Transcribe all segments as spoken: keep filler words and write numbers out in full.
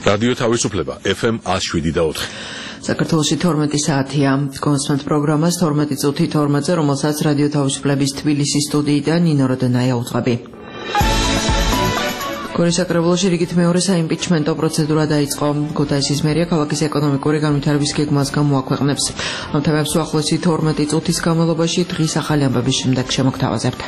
რადიო თავისუფლება ეფ ემ one oh seven და four. საქართველოში თორმეტი საათია. კონსტანტ პროგრამას თორმეტი წუთი თორმეტზე, რომელსაც რადიო თავისუფლების თბილისის სტუდიიდან ნინო როდენაია უძღვები. გორის საკრებულოში რიგით მეორე საიმპიჩმენტო პროცედურა დაიწყო. ქუთაისის მერია ქალაქის ეკონომიკური განვითარების გეგმას გამოაქვეყნებს. ამ თემებს უახლოესი თორმეტი წუთის განმავლობაში დღის ახალი ამბების შემდეგ შემოგთავაზებთ.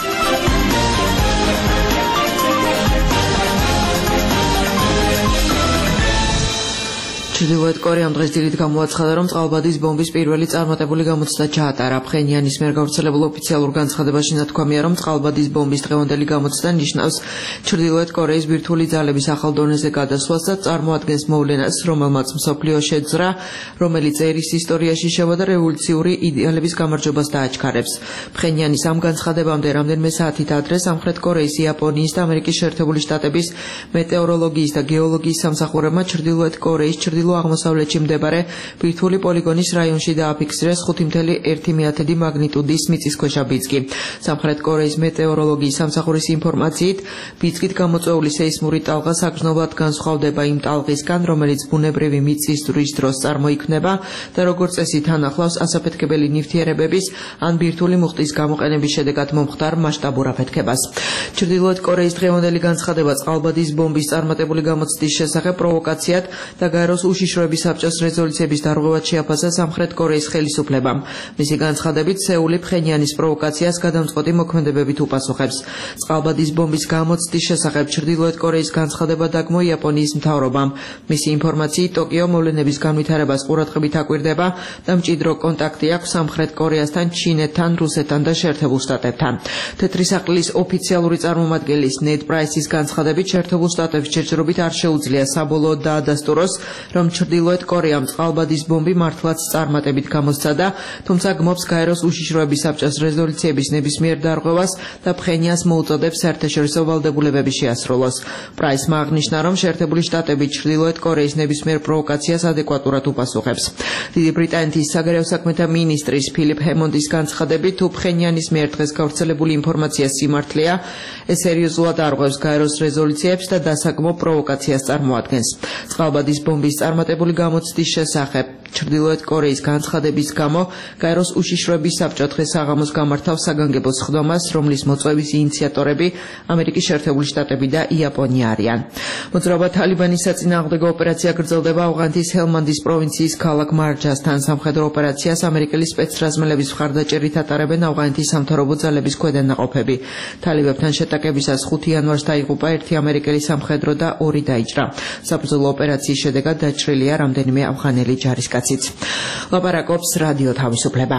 ჩრდილოეთ კორეამ დღეს დილით გამოაცხადა, რომ წყალბადის ბომბის პირველი წარმატებული გამოცდა ჩაატარა. ფხენიანის მიერ გავრცელებულ ოფიციალურ განცხადებაში ნათქვამია, რომ წყალბადის ბომბის დღევანდელი გამოცდა ნიშნავს ჩრდილოეთ კორეის ბირთვული ძალების ახალ დონეზე გადასვლას და წარმოადგენს მოვლენას, რომელმაც მსოფლიო შეძრა, რომელიც ერის ისტორიაში შევიდა რევოლუციური იდეალების გამარჯვებას დააჩქარებს. ფხენიანის ამ განცხადებამდე რამდენიმე საათით ადრე სამხრეთ კორეის, იაპონიის და ამერიკის შეერთებული შტატების მეტეოროლოგიის და გეოლოგიის სამსახურებმა ჩრდილოეთ კორეის ჩრდილო აღმოსავლეთში მდებარე ბირთვული პოლიგონის რაიონში დააფიქსირეს ხუთი კoma ერთი მაგნიტუდის მიწისქვეშა ბიძგი. სამხრეთ კორეის მეტეოროლოგიის სამსახურის ინფორმაციით, ბიძგით გამოწვეული სეისმური ტალღა საგრძნობლად განსხვავდება იმ ტალღისგან, რომელიც ბუნებრივი მიწისძვრის დროს წარმოიქმნება და როგორც წესი თან ახლავს ასაფეთქებელი ნივთიერებების ან ბირთვული მუხტის გამოყენების შედეგად მომხდარ მასშტაბურ აფეთქებას. ჩრდილოეთ კორეის დღევანდელი განცხადება წყალბადის ბომბის წარმატებული გამოცდის შესახებ პროვოკაციად და გაეროს უშიშროების საბჭოს რეზოლუციების დარღვევად შეაფასა სამხრეთ კორეის ხელისუფლებამ. მისი განცხადებით, სეული ფხენიანის პროვოკაციას გადამწყვეტი მოქმედებებით უპასუხებს. წყალბადის ბომბის გამოცდის შესახებ ჩრდილოეთ კორეის განცხადება დაგმო იაპონიის მთავრობამ. მისი ინფორმაციით, ტოკიო მოვლენების განვითარებას ყურადღებით აკვირდება და მჭიდრო კონტაქტი აქვს სამხრეთ კორეასთან, ჩინეთთან, რუსეთთან და შეერთებულ შტატებთან. თეთრი საყდრის ოფიციალური წარმომადგენლის ნედ პრაისის განცხადებით, შეერთებულ შტატების ჯერჯერობით არ შეუძლია საბოლოოდ დაადასტუროს, რომ ჩრდილოეთ კორეამ წყალბადის ბომბი მართლაც წარმატებით გამოსცადა, თუმცა გმობს გაეროს უშიშროების საბჭოს რეზოლუციების ნებისმიერ დარღვევას და ფხენიანს მოუწოდებს საერთაშორისო ვალდებულებების შეასრულოს. პრაისმა აღნიშნა, რომ შეერთებული შტატები ჩრდილოეთ კორეის ნებისმიერ პროვოკაციას ადეკვატურად უპასუხებს. დიდი ბრიტანეთის საგარეო საქმეთა მინისტრის ფილიპ ჰემონდის განცხადებით, თუ ფხენიანის მიერ დღეს გავრცელებული ინფორმაცია სიმართლეა, ეს სერიოზულად არღვევს გაეროს რეზოლუციებს და დასაგმო პროვოკაციას წარმოადგენს. წყალბადის ბომბის წარმატებული გამოცდის შესახებ ჩრდილოეთ კორეის განცხადების გამო გაეროს უშიშროების საბჭო დღეს საღამოს გამართავს საგანგებო სხდომას, რომლის მოწვევის ინიციატორები ამერიკის შეერთებული შტატები და იაპონია არიან. მოძრაობა თალიბანის საწინააღმდეგო ოპერაცია გრძელდება ავღანეთის ჰელმანდის პროვინციის ქალაქ მარჯასთან. სამხედრო ოპერაციას ამერიკელი სპეცრაზმელების მხარდაჭერით ატარებენ ავღანეთის სამთავრობო ძალების ქვედანაყოფები. თალიბებთან შეტაკებისას ხუთი იანვარს დაიღუპა ერთი ამერიკელი სამხედრო და ორი დაიჭრა. საბრძოლო ოპერაციის შედეგად დაჭრილია რამდენიმე ავღანელი ჯარისკაციც. ლაპარაკობს რადიო თავისუფლება.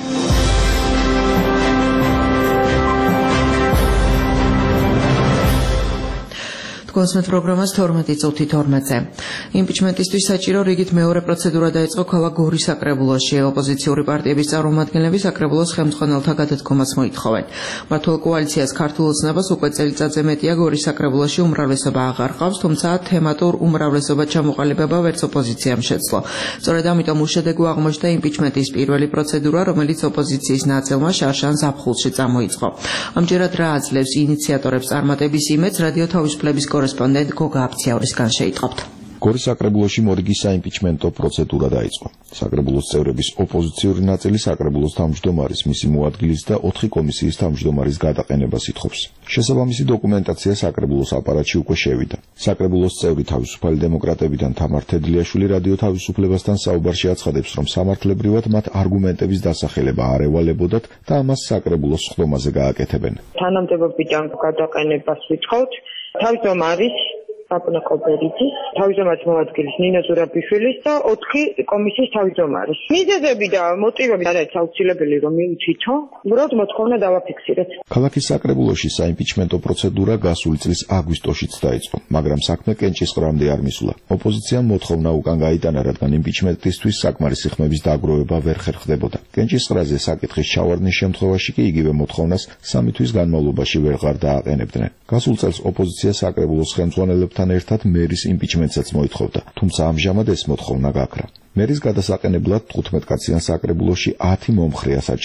კონსტანტ პროგრამას თორმეტი წუთი თორმეტზე. იმპიჩმენტისთვის საჭირო რიგით მეორე პროცედურა დაიწყო ქალაქ გორის საკრებულოში. ოპოზიციური პარტიების წარმომადგენლები საკრებულოს ხელმძღვანელთა გადადგომას მოითხოვენ. მართულ კოალიციას ქართულ ოცნებას უკვე წელიწადზე მეტია გორის საკრებულოში უმრავლესობა აღარ ყავს, თუმცა თემატურ უმრავლესობა ჩამოყალიბება ვერც ოპოზიციამ შეძლო. სწორედ ამიტომ უშედეგო აღმოჩნდა იმპიჩმენტის პირველი პროცედურა, რომელიც ოპოზიციის ნაწილმა შარშან ზაფხულში წამოიწყო. ამჯერად რა აძლევს ინიციატორებს წარმატების იმედს, რადიო თავისუფლების კორესპონდენტ გოგა აფციაურისგან შეიტყობთ. გორის საკრებულოში მორიგის საიმპიჩმენტო პროცედურა დაიწყო. საკრებულოს წევრების ოპოზიციური ნაწილი საკრებულოს თავმჯდომარის, მისი მოადგილის და ოთხი კომისიის თავმჯდომარის გადაყენებას ითხოვს. შესაბამისი დოკუმენტაცია საკრებულოს აპარატში უკვე შევიდა. საკრებულოს წევრი თავისუფალი დემოკრატებიდან თამარ თედლიაშვილი რადიო თავისუფლებასთან საუბარში აცხადებს, რომ სამართლებრივად მათ არგუმენტების დასახელება არ ევალებოდათ და ამას საკრებულოს სხდომაზე გააკეთებენ. თანამდებობიდან გადაყენებას ვითხოვთ. თავმჯდომარის საპნა კოპერიძის, თავმჯდომარის მოადგილის ნინო ზურაბიშვილის და ოთხი კომისიის თავმჯდომარის. მიზეზები და მოტივები არის აუცილებელი რომ მივთითო, უბრალოდ მოთხოვნა დავაფიქსირეთ. ქალაქის საკრებულოში საიმპიჩმენტო პროცედურა გასული წლის აგვისტოშიც დაიწყო, მაგრამ საქმე კენჭისყრამდე არ მისულა. ოპოზიციამ მოთხოვნა უკან გაიტანა, რადგან იმპიჩმენტისთვის საკმარისი ხმების დაგროვება ვერ ხერხდებოდა. კენჭისყრაზე საკითხის ჩავარდნის შემთხვევაში კი იგივე მოთხოვნას სამი თვის განმავლობაში ვეღარ დააყენებდნენ. გასულ წელს ოპოზიცია საკრებულოს ხელმძღვანელებთან ერთად მერის იმპიჩმენტსაც მოითხოვდა, თუმცა ამჟამად ეს მოთხოვნა გაქრა. მერის გადასაყენებლად თხუთმეტ კაციან საკრებულოში ათი მომხრეა საჭირო.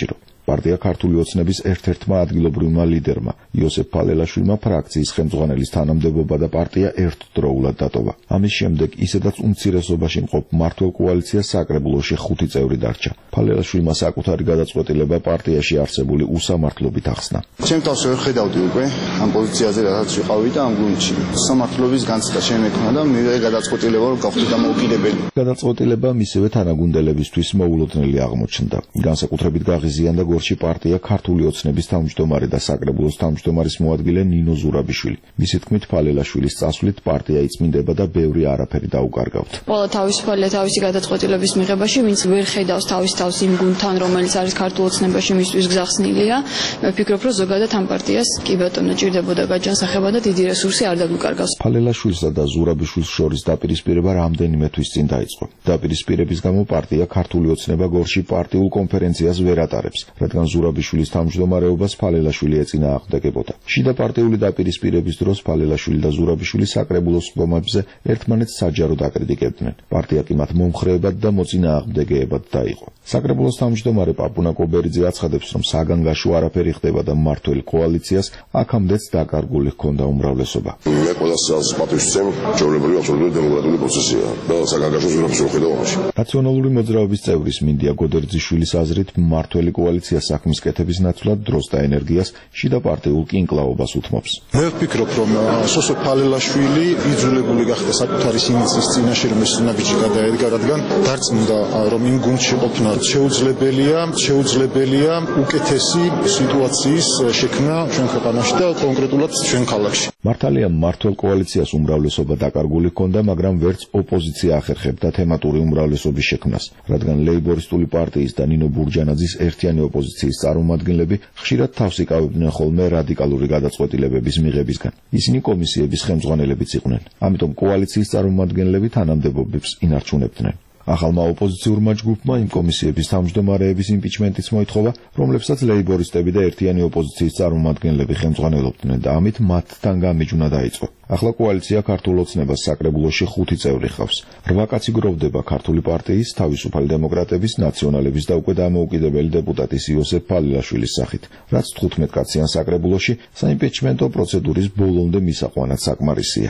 პარტია ქართული ოცნების ერთ-ერთმა ადგილობრივმა ლიდერმა იოსებ ფალელაშვილმა ფრაქციის ხელმძღვანელის თანამდებობა და პარტია ერთდროულად დატოვა. ამის შემდეგ ისედაც უმცირესობაში მყოფ მმართველ კოალიციას საკრებულოში ხუთი წევრი დარჩა. ფალელაშვილმა საკუთარი გადაწყვეტილება პარტიაში არსებული უსამართლობით ახსნა. ჩემ თავს ვერ ხედავდი უკვე ამ პოზიციაზე რაც ვიყავი და ამ გუნდში. სამართლობის განცდა შემექნა და მივიღე გადაწყვეტილება რომ გავხდი დამოუკიდებელი. გადაწყვეტილება მისივე თანაგუნდელებისთვის მოულოდნელი აღმოჩნდა. განსაკუთრებით გაღიზიანდა გორში პარტია ქართული ოცნების თავმჯდომარე და საკრებულოს თავმჯდომარის მოადგილე ნინო ზურაბიშვილი. მისი თქმით, ფალელაშვილის წასვლით პარტია იწმინდება და ბევრი არაფერი დაუკარგავთ. ყველა თავისუფალია თავისი გადაწყვეტილების მიღებაში, ვინც ვერ ხედავს თავის თავს იმ გუნდთან, რომელიც არის ქართულ ოცნებაში მისთვის გზახსნილია. მე ვფიქრობ, რომ ზოგადად ამ პარტიას კი ბატონო ჭირდებოდა გაჯანსაღება და დიდი რესურსი არ დაგვიკარგავს. ფალელაშვილსა და ზურაბიშვილს შორის დაპირისპირება რამდენიმე თვის წინ დაიწყო. დაპირისპირების გამო პარტია ქართული ოცნება გორში პარტიულ კონფერენციას ვერ ატარებს, რადგან ზურაბიშვილის თავმჯდომარეობას ფალელაშვილი ეწინააღმდეგებოდა. შიდა პარტიული დაპირისპირების დროს ფალელაშვილი და ზურაბიშვილი საკრებულოს მდგომარეობაზე ერთმანეთს საჯაროდ აკრიტიკებდნენ. პარტია კი მათ მომხრეებად და მოწინააღმდეგეებად დაიყო. საკრებულოს თავმჯდომარე პაპუნა კობერიძე აცხადებს, რომ საგანგაშო არაფერი ხდება და მმართველ კოალიციას აქამდეც დაკარგული ჰქონდა უმრავლესობა. მე ყველას პატივს ვცემ, ჩვეულებრივი აბსოლუტური დემოკრატიული პროცესია და საგანგაშო ზურაბს ვერ ხედავ ამაში. რაციონალური მოძრაობის წევრის მინდია გოდერძიშვილის აზრით, მმართველი კოალიცია საქმის კეთების ნაცვლად დროს და ენერგიას შიდა პარტიულ კინკლაობას უთმობს. მე ვფიქრობ, რომ სოსო ფალელაშვილი იძულებული გახდა საკუთარი სიმწრის წინაშე რომ ეს ნაბიჯი გადაედგა, რადგან დარწმუნდა, რომ იმ გუნდში ყოფნა შეუძლებელია, შეუძლებელია უკეთესი სიტუაციის შექმნა ჩვენ ქვეყანაში და კონკრეტულად ჩვენ ქალაქში. მართალია მმართველ კოალიციას უმრავლესობა დაკარგული ჰქონდა, მაგრამ ვერც ოპოზიცია ახერხებდა თემატური უმრავლესობის შექმნას, რადგან ლეიბორისტული პარტიის და ნინო ბურჯანაძის ერთიანი ოპოზიციის წარმომადგენლები ხშირად თავს იკავებდნენ ხოლმე რადიკალური გადაწყვეტილებების მიღებისგან. ისინი კომისიების ხელმძღვანელებიც იყვნენ. ამიტომ კოალიციის წარმომადგენლები თანამდებობებს ინარჩუნებდნენ. ახალმა ოპოზიციურმა ჯგუფმა იმ კომისიების თავმჯდომარეების იმპიჩმენტიც მოითხოვა, რომლებსაც ლეიბორისტები და ერთიანი ოპოზიციის წარმომადგენლები ხელმძღვანელობდნენ და ამით მათთან გამიჯვნა დაიწყო. ახლა კოალიცია ქართულ ოცნებას საკრებულოში ხუთი წევრი ჰყავს. რვა კაცი გროვდება ქართული პარტიის, თავისუფალი დემოკრატების, ნაციონალების და უკვე დამოუკიდებელი დეპუტატის იოსებ ფალელაშვილის სახით, რაც თხუთმეტ კაციან საკრებულოში საიმპიჩმენტო პროცედურის ბოლომდე მისაყვანად საკმარისია.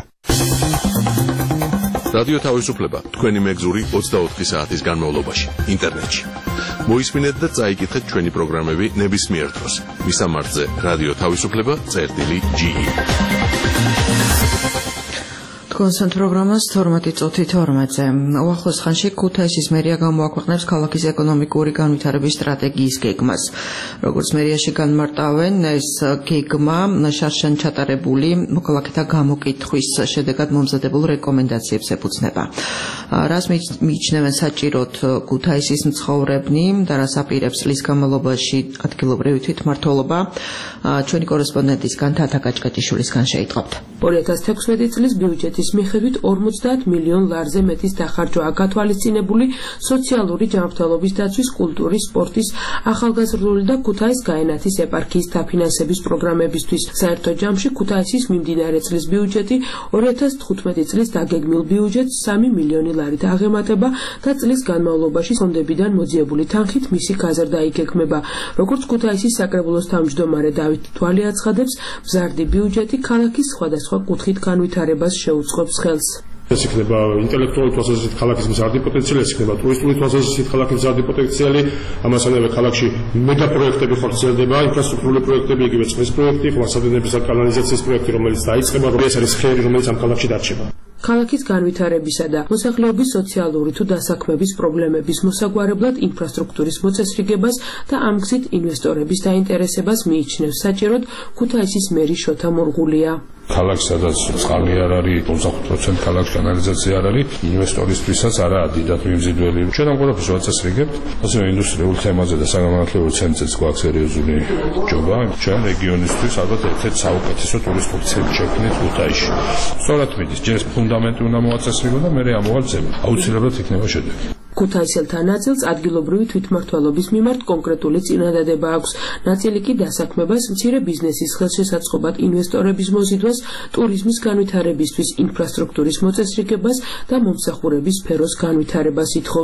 რადიო თავისუფლება თქვენი მეგზური ოცდაოთხი საათის განმავლობაში ინტერნეტში. მოისმინეთ და წაიკითხეთ ჩვენი პროგრამები ნებისმიერ დროს. მისამართზე რადიო თავისუფლება წერტილი ჯი ი. კონსენტ პროგრამას თორმეტი წუთი თორმეტზე. უახლოს ხანში ქუთაისის მერია გამოაქვეყნებს ქალაქის ეკონომიკური განვითარების სტრატეგიის გეგმას. როგორც მერიაში განმარტავენ, ეს გეგმა შარშან ჩატარებული მოქალაქეთა გამოკითხვის შედეგად მომზადებულ რეკომენდაციებს ეფუძნება. რას მიიჩნევენ საჭიროდ ქუთაისის მცხოვრებნი და რას აპირებს წლის განმავლობაში ადგილობრივი თვითმმართველობა, ჩვენი კორესპონდენტისგან თათა კაჭკაჭიშვილისგან შეიტყობთ. ორი ათას თექვსმეტი წლის ბიუჯეტის მიხედვით ორმოცდაათ მილიონ ლარზე მეტის დახარჯვაა გათვალისწინებული სოციალური ჯანმრთელობის დაცვის, კულტურის, სპორტის, ახალგაზრდული და ქუთაის გაენათის ეპარქიის დაფინანსების პროგრამებისთვის. საერთო ჯამში ქუთაისის მიმდინარე წლის ბიუჯეტი ორი ათას თხუთმეტი წლის დაგეგმილ ბიუჯეტს სამი მილიონი ლარით აღემატება და წლის განმავლობაში ფონდებიდან მოძიებული თანხით მისი გაზრდა იგეგმება. როგორც ქუთაისის საკრებულოს თავმჯდომარე დავით თვალი აცხადებს, მზარდი ბიუჯეტი ქალაქის სხვადასხვა კუთხით განვითარებას შეუწყობს ხელს. ეს იქნება ინტელექტუალური თვალსაზრისით ქალაქის მზარდი პოტენციალი, ეს იქნება ტურისტული თვალსაზრისით ქალაქის მზარდი პოტენციალი, ამასთანავე ქალაქში მეგა პროექტები ხორციელდება, ინფრასტრუქტურული პროექტები, იგივე წყლის პროექტი, ღვთისმსახურების და კანალიზაციის პროექტი, რომელიც დაიწყება, ეს არის ხერი, რომელიც ამ ქალაქში დარჩება. ქალაქის განვითარებისა და მოსახლეობის სოციალური თუ დასაქმების პრობლემების მოსაგვარებლად ინფრასტრუქტურის მოწესრიგებას და ამ გზით ინვესტორების დაინტერესებას მიიჩნევს საჭიროდ ქუთაისის მერი შოთა მურღულია. ქალაქს სადაც წყალი არ არის, ოცდახუთ პროცენტი ქალაქში კანალიზაცია არ არის, ინვესტორისთვისაც არაა დიდად მიმზიდველი. ჩვენ ამ ყველაფერს ვაწესრიგებთ, ასევე ინდუსტრიულ თემაზე და საგანმანათლებლო ცენტრზეც გვაქვს სერიოზული ჯობა. ჩვენ რეგიონისთვის ალბათ ერთ-ერთი საუკეთესო ტურისტული ცენტრი შექმნით ქუთაისში. სწორად მიდის, ჯერ ფუნდამენტი უნდა მოაწესრიგო და მერე ამოვალ ძება. აუცილებლად იქნება შედეგი. ქუთაისელთა ნაწილს ადგილობრივი თვითმმართველობის მიმართ კონკრეტული წინადადება აქვს. ნაწილი კი დასაქმებას, მცირე ბიზნესის ხელშესაწყობად ინვესტორების მოზიდვას, ტურიზმის განვითარებისთვის, ინფრასტრუქტურის მოწესრიგებას და მომსახურების სფეროს განვითარებას ითხოვს.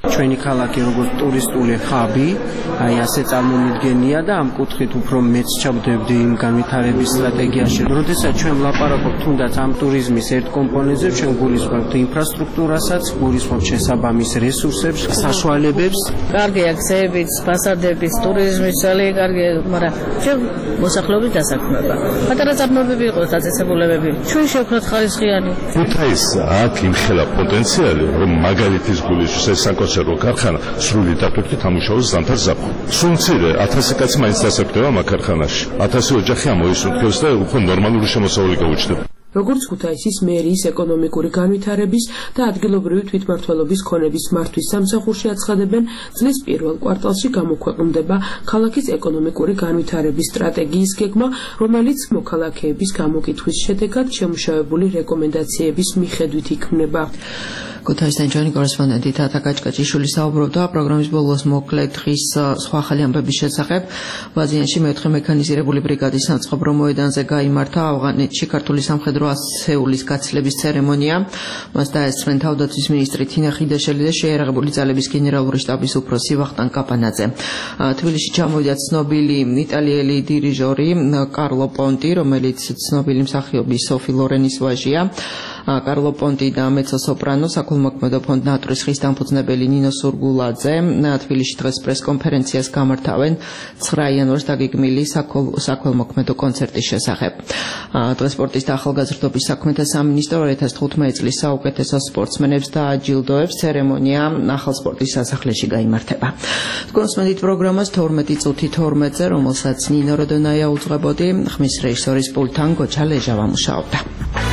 ჩვენი ქალაქი როგორც ტურისტული ხაბი, აი ასე წარმომიდგენია და ამ კუთხით უფრო მეც ჩავდებდი იმ განვითარების სტრატეგიაში. როდესაც ჩვენ ვლაპარაკობთ თუნდაც ამ ტურიზმის ერთ კომპონენტზე, ჩვენ გულისხმობთ ინფრასტრუქტურასაც, გულისხმობთ შესაბამის რესურსებს, საშუალებებს. კარგია გზების, ფასადების, ტურიზმის ძალიან კარგია, მაგრამ ჩვენ მოსახლეობის დასაქმება. პატარა წარმოებები იყოს დაწესებულებები. ჩვენ შევქნათ ხარისხიანი. ქუთაისს აქვს იმხელა პოტენციალი, რომ მაგალითის გულისთვის ეს საკონსერვო ქარხანა სრული დატვირთვით ამუშავოს ზამთარ ზაფხულ. სულ მცირე ათასი კაცი მაინც დასაქმდება მაგ ქარხანაში. ათასი ოჯახი ამოისუნთქებს და უფრო ნორმალური შემოსავალი გაუჩნდება. როგორც ქუთაისის მერიის ეკონომიკური განვითარების და ადგილობრივი თვითმმართველობის ქონების მართვის სამსახურში აცხადებენ, წლის პირველ კვარტალში გამოქვეყნდება ქალაქის ეკონომიკური განვითარების სტრატეგიის გეგმა, რომელიც მოქალაქეების გამოკითხვის შედეგად შემუშავებული რეკომენდაციების მიხედვით იქმნება. ქუთაისთან ჩვენი კორესპონდენტი თათა კაჭკაჭიშვილი საუბრობდა პროგრამის ბოლოს მოკლე დღის სხვა ახალი ამბების შესახებ. ვაზიანში მეოთხე მექანიზირებული ბრიგადის სამწყობრო მოედანზე გაიმართა ავღანეთში ქართული სამხედრო ასეულის გაცილების ცერემონია. მას დაესწრნენ თავდაცვის მინისტრი თინა ხიდაშელი და შეიარაღებული ძალების გენერალური შტაბის უფროსი ვახტანგ კაპანაძე. თბილისში ჩამოვიდა ცნობილი იტალიელი დირიჟორი კარლო პონტი, რომელიც ცნობილი მსახიობი სოფი ლორენის ვაჟია. კარლო პონტი და მეცო-სოპრანო საქველმოქმედო ფონდ ნატურის ხის დამფუძნებელი ნინო სურგულაძე თბილისში დღეს პრესკონფერენციას გამართავენ ცხრა იანვარს დაგეგმილი საქველმოქმედო კონცერტის შესახებ. დღეს სპორტის და ახალგაზრდობის საქმეთა სამინისტრო ორი ათას თხუთმეტი წლის საუკეთესო სპორტსმენებს დააჯილდოებს. ცერემონია ახალ სპორტის სასახლეში გაიმართება. თქვენს მედით პროგრამას თორმეტი წუთი თორმეტზე, რომელსაც ნინო როდონაია უძღვებოდი, ხმის რეჟისორის პულტთან გოჩა ლეჟა ვამუშაობდა.